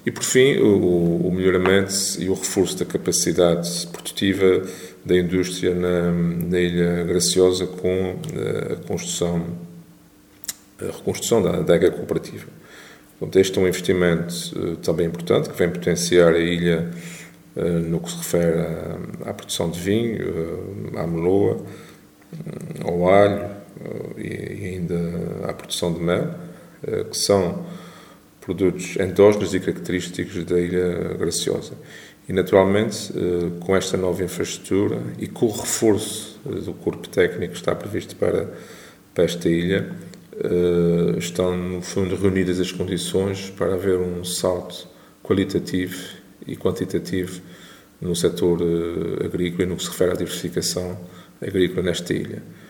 E, por fim, o melhoramento e o reforço da capacidade produtiva da indústria na Ilha Graciosa com a reconstrução da adega cooperativa. Portanto, este é um investimento também importante, que vem potenciar a ilha no que se refere à produção de vinho, à meloa, ao alho e ainda à produção de mel, que são produtos endógenos e característicos da Ilha Graciosa. E, naturalmente, com esta nova infraestrutura e com o reforço do corpo técnico que está previsto para esta ilha, estão, no fundo, reunidas as condições para haver um salto qualitativo e quantitativo no setor agrícola e no que se refere à diversificação agrícola nesta ilha.